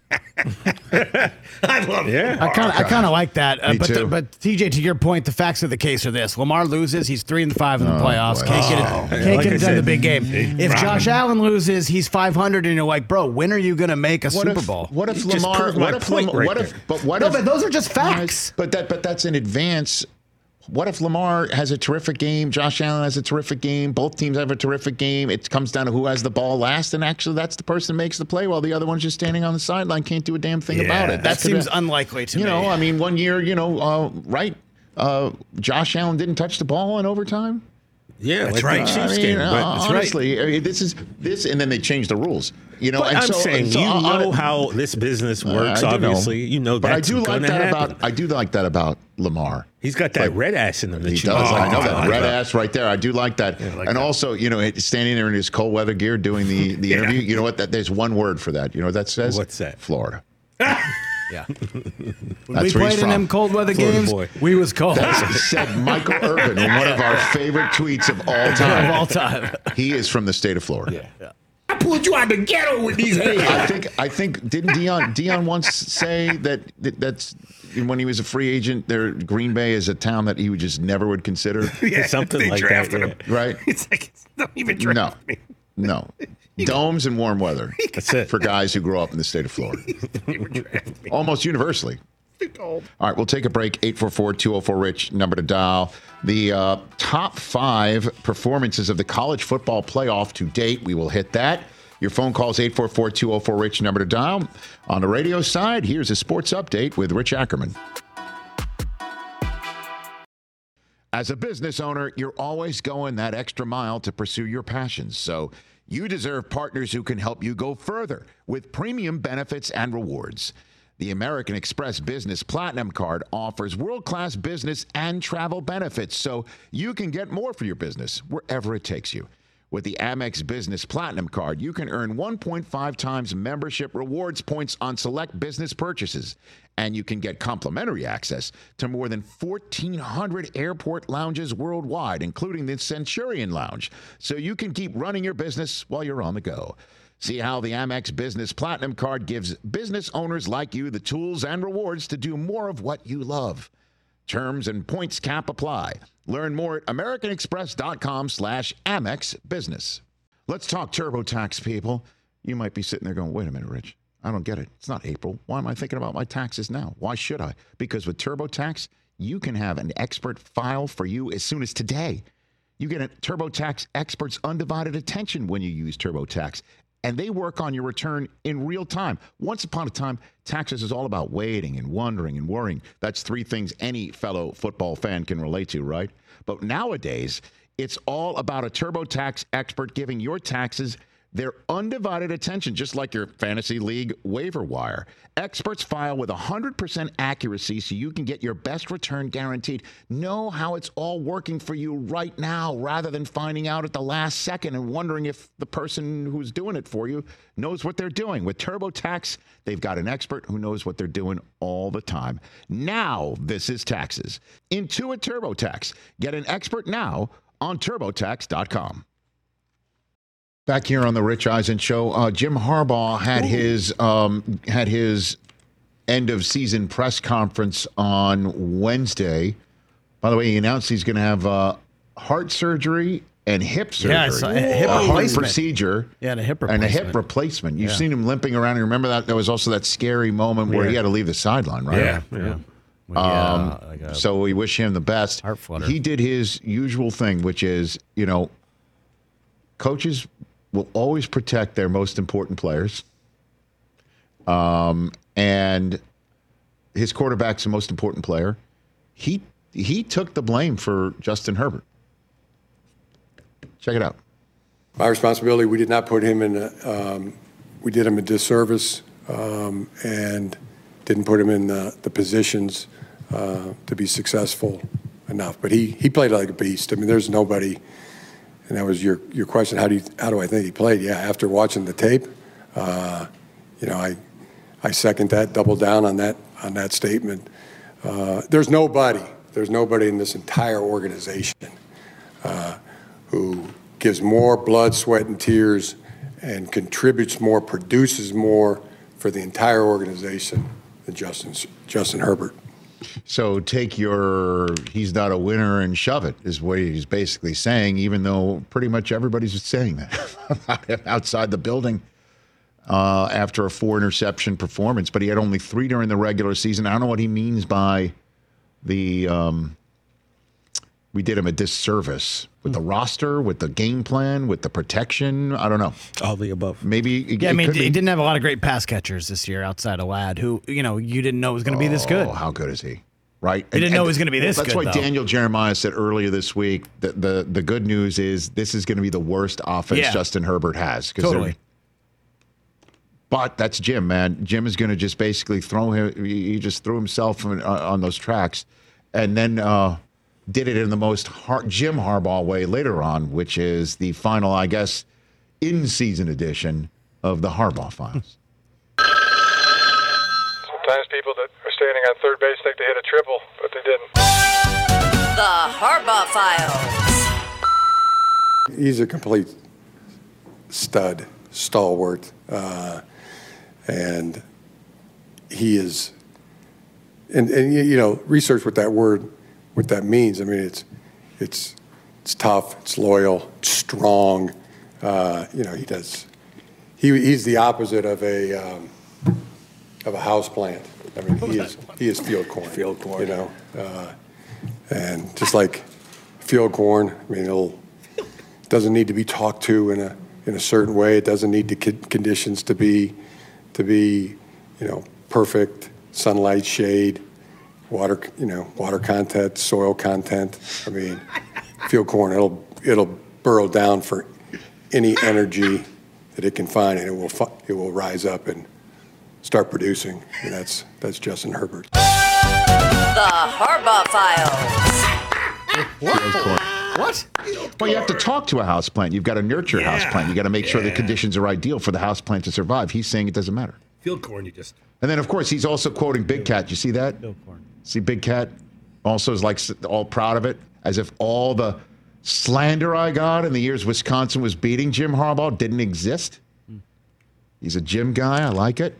I love it. Yeah. I kind of like that. Me too. But TJ, to your point, the facts of the case are this: Lamar loses, he's 3-5 in the playoffs. Can't get it done in the big game. If Josh Allen loses, he's 500, and you're like, bro, when are you going to make a Super Bowl? What if Lamar? But those are just facts. But that's in advance. What if Lamar has a terrific game? Josh Allen has a terrific game. Both teams have a terrific game. It comes down to who has the ball last, and actually that's the person who makes the play while the other one's just standing on the sideline, can't do a damn thing about it. That seems unlikely to me. I mean, one year, Josh Allen didn't touch the ball in overtime. Yeah, that's right. Chiefs game. Honestly, this, and then they changed the rules. But I'm saying, you know how this business works. Obviously, you know but that's going to happen. I do like that about Lamar. He's got that red ass in him. He does. I know that red ass right there. I do like that. And also, standing there in his cold weather gear doing the interview. You know what? There's one word for that. You know what that says? What's that? Florida. Yeah. When we played in them cold weather games, we was cold. That said Michael Irvin in one of our favorite tweets of all time. He is from the state of Florida. Yeah. I pulled you out the ghetto with these hands. I think didn't Deion once say that's when he was a free agent, Green Bay is a town that he would just never would consider. Yeah, something like that. Yeah. Right? It's like don't even draft me. No. Domes and warm weather. That's it. For guys who grew up in the state of Florida. Almost universally. All right, we'll take a break. 844-204-RICH, number to dial. The top 5 performances of the college football playoff to date. We will hit that. Your phone call is 844-204-RICH, number to dial. On the radio side, here's a sports update with Rich Ackerman. As a business owner, you're always going that extra mile to pursue your passions. So you deserve partners who can help you go further with premium benefits and rewards. The American Express Business Platinum Card offers world-class business and travel benefits so you can get more for your business wherever it takes you. With the Amex Business Platinum Card, you can earn 1.5 times membership rewards points on select business purchases, and you can get complimentary access to more than 1,400 airport lounges worldwide, including the Centurion Lounge, so you can keep running your business while you're on the go. See how the Amex Business Platinum Card gives business owners like you the tools and rewards to do more of what you love. Terms and points cap apply. Learn more at americanexpress.com/Amex Business. Let's talk TurboTax, people. You might be sitting there going, wait a minute, Rich. I don't get it. It's not April. Why am I thinking about my taxes now? Why should I? Because with TurboTax, you can have an expert file for you as soon as today. You get a TurboTax expert's undivided attention when you use TurboTax. And they work on your return in real time. Once upon a time, taxes is all about waiting and wondering and worrying. That's 3 things any fellow football fan can relate to, right? But nowadays, it's all about a TurboTax expert giving your taxes their undivided attention, just like your fantasy league waiver wire. Experts file with 100% accuracy so you can get your best return guaranteed. Know how it's all working for you right now rather than finding out at the last second and wondering if the person who's doing it for you knows what they're doing. With TurboTax, they've got an expert who knows what they're doing all the time. Now, this is taxes. Intuit TurboTax. Get an expert now on TurboTax.com. Back here on the Rich Eisen Show, Jim Harbaugh had his end of season press conference on Wednesday. By the way, he announced he's going to have heart surgery and hip surgery. Yeah, a hip heart procedure. Yeah, and a hip replacement. And a hip replacement. You've seen him limping around. You remember that? There was also that scary moment where he had to leave the sideline, right? Yeah. So we wish him the best. Heart flutter. He did his usual thing, which is, coaches will always protect their most important players. And his quarterback's the most important player. He took the blame for Justin Herbert. Check it out. My responsibility, we did not put him in, we did him a disservice and didn't put him in the positions to be successful enough. But he played like a beast. I mean, there's nobody. And that was your question. How do I think he played? Yeah, after watching the tape, I second that, double down on that statement. There's nobody in this entire organization who gives more blood, sweat, and tears and contributes more, produces more for the entire organization than Justin Herbert. So take your he's not a winner and shove it is what he's basically saying, even though pretty much everybody's saying that outside the building after a 4-interception performance. But he had only 3 during the regular season. I don't know what he means by the we did him a disservice with the roster, with the game plan, with the protection. I don't know. All the above. Maybe. He didn't have a lot of great pass catchers this year outside of Ladd, who, you didn't know was going to be this good. Oh, how good is he? Right? You didn't know it was going to be this good, That's why Daniel Jeremiah said earlier this week that the good news is this is going to be the worst offense Justin Herbert has. Totally. But that's Jim, man. Jim is going to just basically throw him. He just threw himself on those tracks and then did it in the most Jim Harbaugh way later on, which is the final, I guess, in-season edition of the Harbaugh Files. Sometimes people that are standing on third base think they hit a triple, but they didn't. The Harbaugh Files. He's a complete stalwart, and he is. And research what that means. I mean, it's tough, it's loyal, it's strong. He's the opposite of a house plant. I mean, he is field corn. Field corn. And just like field corn, I mean, it doesn't need to be talked to in a certain way. It doesn't need the conditions to be perfect, sunlight, shade, water content, soil content. I mean, field corn, it'll burrow down for any energy that it can find, and it will rise up and start producing. And that's Justin Herbert. The Harbaugh Files. What? Well, you have to talk to a houseplant. You've got to nurture a houseplant. You got to make sure the conditions are ideal for the houseplant to survive. He's saying it doesn't matter. Field corn, you just. And then, of course, he's also quoting Big Cat. You see that? Field corn. See Big Cat also is like all proud of it, as if all the slander I got in the years Wisconsin was beating Jim Harbaugh didn't exist. He's a Jim guy. I like it.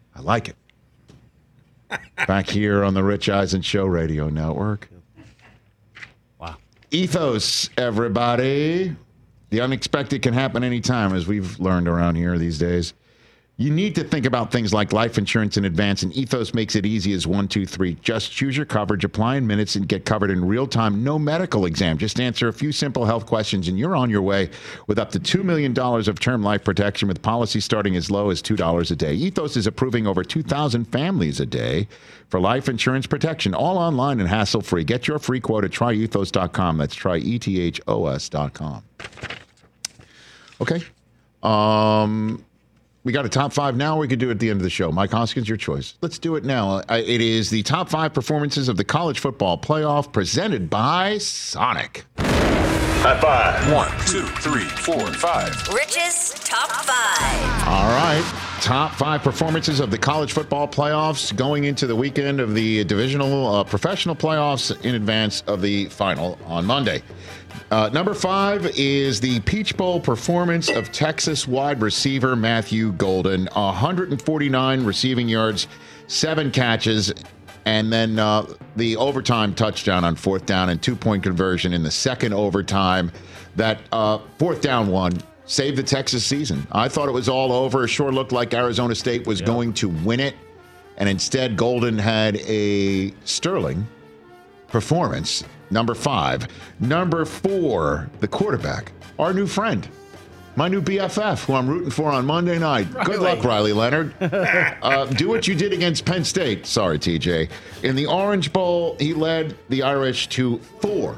Back here on the Rich Eisen Show Radio Network. Wow. Ethos, everybody. The unexpected can happen anytime, as we've learned around here these days. You need to think about things like life insurance in advance, and Ethos makes it easy as 1, 2, 3. Just choose your coverage, apply in minutes, and get covered in real time. No medical exam. Just answer a few simple health questions, and you're on your way with up to $2 million of term life protection with policies starting as low as $2 a day. Ethos is approving over 2,000 families a day for life insurance protection, all online and hassle-free. Get your free quote at tryethos.com. That's tryethos.com. Okay. We got a top 5 now. Or we could do it at the end of the show. Mike Hoskins, your choice. Let's do it now. It is the top 5 performances of the college football playoff presented by Sonic. High five. 1, 2, 3, 4, 5. Rich's top 5. All right. Top 5 performances of the college football playoffs going into the weekend of the divisional professional playoffs in advance of the final on Monday. Number 5 is the Peach Bowl performance of Texas wide receiver Matthew Golden. 149 receiving yards, 7 catches, and then the overtime touchdown on 4th down and 2-point conversion in the second overtime. That 4th down one saved the Texas season. I thought it was all over. It sure looked like Arizona State was going to win it. And instead, Golden had a sterling performance. Number 5. Number 4, the quarterback, our new friend, my new BFF, who I'm rooting for on Monday night. Riley. Good luck, Riley Leonard. Do what you did against Penn State. Sorry, TJ. In the Orange Bowl, he led the Irish to 4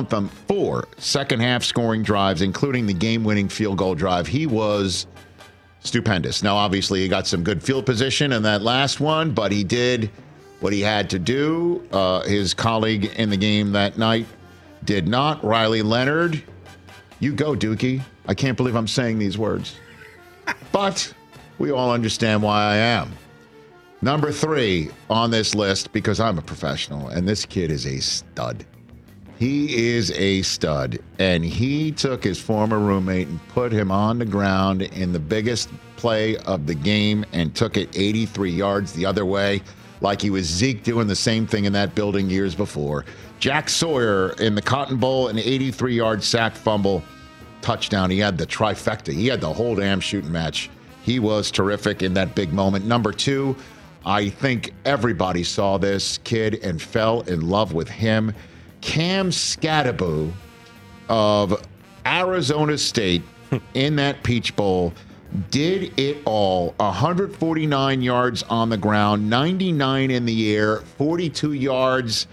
second-half scoring drives, including the game-winning field goal drive. He was stupendous. Now, obviously, he got some good field position in that last one, but he did what he had to do. His colleague in the game that night did not. Riley Leonard, you go, Dookie. I can't believe I'm saying these words. But we all understand why I am. Number 3 on this list, because I'm a professional, and this kid is a stud. He is a stud, and he took his former roommate and put him on the ground in the biggest play of the game and took it 83 yards the other way, like he was Zeke doing the same thing in that building years before. Jack Sawyer in the Cotton Bowl, an 83-yard sack fumble touchdown. He had the trifecta. He had the whole damn shooting match. He was terrific in that big moment. Number 2, I think everybody saw this kid and fell in love with him. Cam Skattebo of Arizona State in that Peach Bowl did it all. 149 yards on the ground, 99 in the air, 42 yards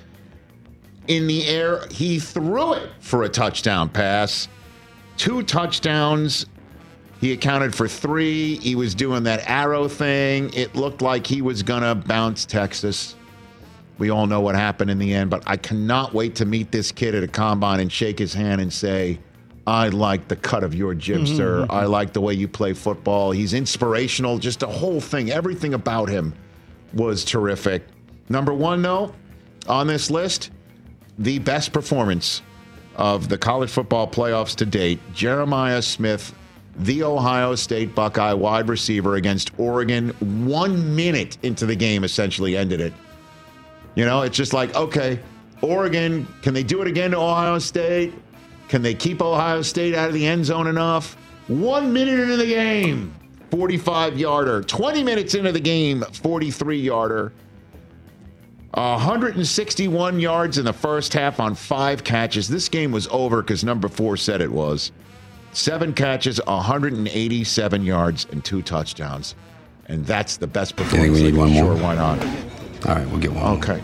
in the air. He threw it for a touchdown pass. 2 touchdowns. He accounted for 3. He was doing that arrow thing. It looked like he was going to bounce Texas. We all know what happened in the end, but I cannot wait to meet this kid at a combine and shake his hand and say, I like the cut of your jib, sir. I like the way you play football. He's inspirational. Just the whole thing, everything about him was terrific. Number 1, though, on this list, the best performance of the college football playoffs to date, Jeremiah Smith, the Ohio State Buckeye wide receiver against Oregon. 1 minute into the game essentially ended it. You know, it's just like, okay, Oregon, can they do it again to Ohio State? Can they keep Ohio State out of the end zone enough? 1 minute into the game, 45-yarder. 20 minutes into the game, 43-yarder. 161 yards in the first half on 5 catches. This game was over because number 4 said it was. 7 catches, 187 yards, and 2 touchdowns. And that's the best performance. We need one more? Sure, why not? All right, we'll get one. Okay.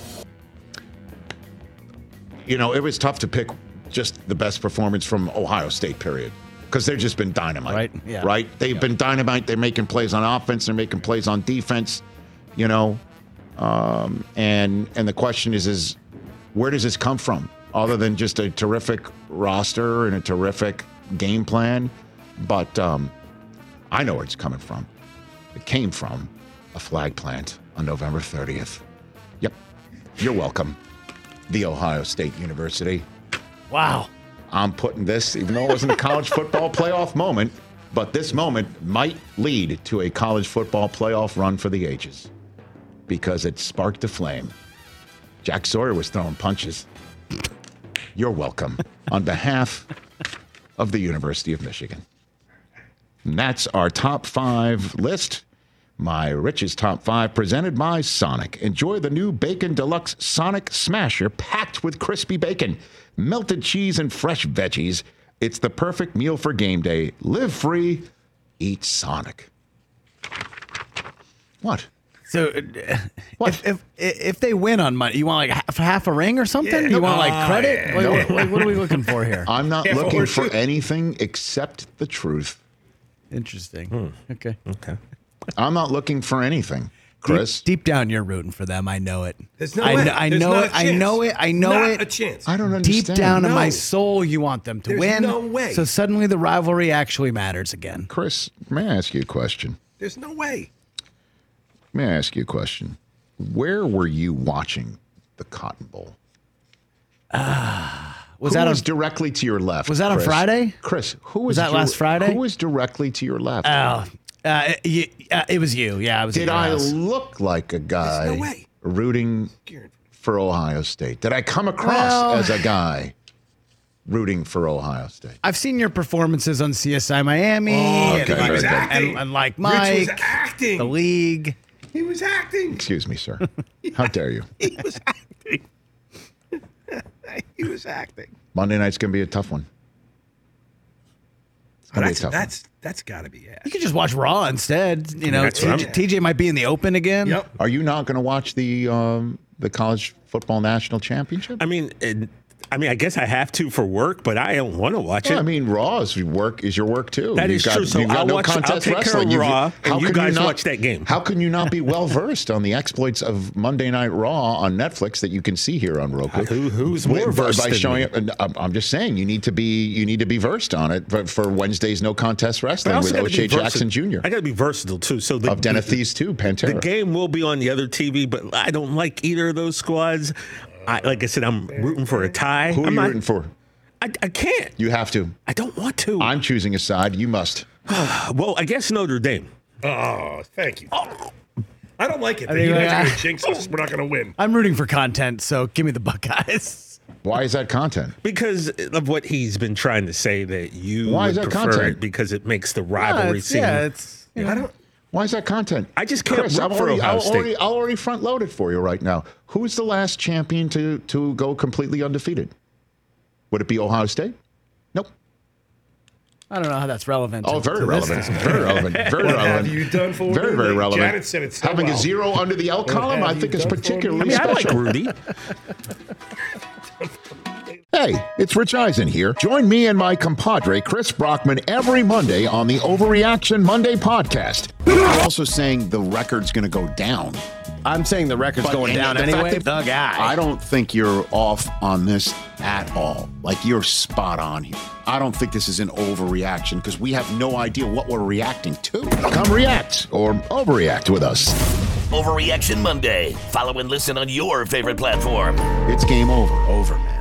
You know, it was tough to pick just the best performance from Ohio State, period. Because they've just been dynamite. Right, yeah. Right? They've been dynamite. They're making plays on offense. They're making plays on defense. You know, and the question is where does this come from? Other than just a terrific roster and a terrific game plan. But I know where it's coming from. It came from a flag plant on November 30th. Yep. You're welcome. The Ohio State University. Wow. I'm putting this, even though it wasn't a college football playoff moment, but this moment might lead to a college football playoff run for the ages because it sparked a flame. Jack Sawyer was throwing punches. You're welcome on behalf of the University of Michigan. And that's our top 5 list. My Rich's Top 5 presented by Sonic. Enjoy the new Bacon Deluxe Sonic Smasher packed with crispy bacon, melted cheese, and fresh veggies. It's the perfect meal for game day. Live free, eat Sonic. What? So, if they win on Monday, you want like half a ring or something? You want like credit? What are we looking for here? I'm not looking for anything except the truth. Interesting. Okay. I'm not looking for anything, Chris. Deep down, you're rooting for them. I know it. There's no way. I know it. I know it. I know not it. a chance. I don't understand. Deep down in my soul, you want them to There's win. no way. So suddenly the rivalry actually matters again. Chris, may I ask you a question? There's no way. May I ask you a question? Where were you watching the Cotton Bowl? Who was directly to your left? Was that on Chris? Friday? Chris, who was that last Friday? Who was directly to your left? It was you. Yeah, it was. Did I look like a guy rooting for Ohio State? Did I come across as a guy rooting for Ohio State? I've seen your performances on CSI Miami and like Mike, Rich was acting. The League. He was acting. Excuse me, sir. How dare you? He was acting. He was acting. Monday night's going to be a tough one. That's got to be it. You could just watch Raw instead. You know, That's right. TJ might be in the open again. Yep. Are you not going to watch the college football national championship? I mean, I guess I have to for work, but I don't want to watch it. I mean, Raw is your work too. That is true. So I'll take care of Raw, and you guys watch that game. How can you not be well versed on the exploits of Monday Night Raw on Netflix that you can see here on Roku? Who's more versed by than showing me? it? I'm just saying you need to be versed on it for Wednesday's No Contest Wrestling with gotta O'Shea be Jackson Jr. I got to be versatile too. So of Den of Thieves 2, Pantera. The game will be on the other TV, but I don't like either of those squads. Like I said, I'm rooting for a tie. Who are you rooting for? I can't. You have to. I don't want to. I'm choosing a side. You must. Well, I guess Notre Dame. Oh, thank you. I don't like it. You guys are going to jinx us. We're not going to win. I'm rooting for content, so give me the Buckeyes. Why is that content? Because of what he's been trying to say that you Why would is that prefer content? it because it makes the rivalry seem. Why is that content? I just can't Chris, root for Ohio State. I'll already front load it for you right now. Who's the last champion to go completely undefeated? Would it be Ohio State? Nope. I don't know how that's relevant. Very relevant. Very relevant. Very What relevant. have you done for Very, me? very relevant. Janet said it so Having well. a 0 under the L column, have I you think is done for particularly me? I like special. Rudy. Hey, it's Rich Eisen here. Join me and my compadre, Chris Brockman, every Monday on the Overreaction Monday podcast. I'm also saying the record's going to go down. I'm saying the record's going down anyway. The guy. I don't think you're off on this at all. Like, you're spot on here. I don't think this is an overreaction because we have no idea what we're reacting to. Come react or overreact with us. Overreaction Monday. Follow and listen on your favorite platform. It's game over. Over.